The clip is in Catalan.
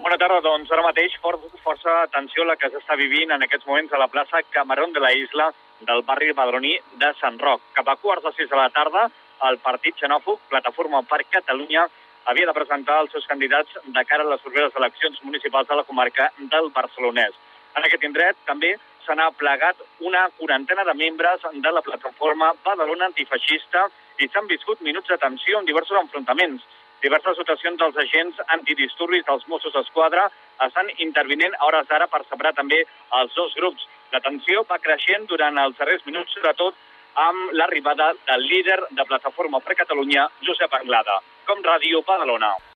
Bona tarda, doncs ara mateix força atenció a la que s'està vivint en aquests moments a la plaça Camarón de la Isla del barri badroní de Sant Roc. Cap a quarts de 6 de la tarda, el partit xenòfob Plataforma per Catalunya havia de presentar els seus candidats de cara a les properes eleccions municipals de la comarca del Barcelonès. En aquest indret també se n'ha plegat una quarantena de membres de la plataforma Badalona Antifeixista i s'han viscut minuts de tensió en diversos enfrontaments. Diverses dotacions dels agents antidisturbis dels Mossos d'Esquadra estan intervinent a hores d'ara per separar també els dos grups. La tensió va creixent durant els darrers minuts, sobretot amb l'arribada del líder de Plataforma per Catalunya, Josep Anglada. Com Ràdio Badalona.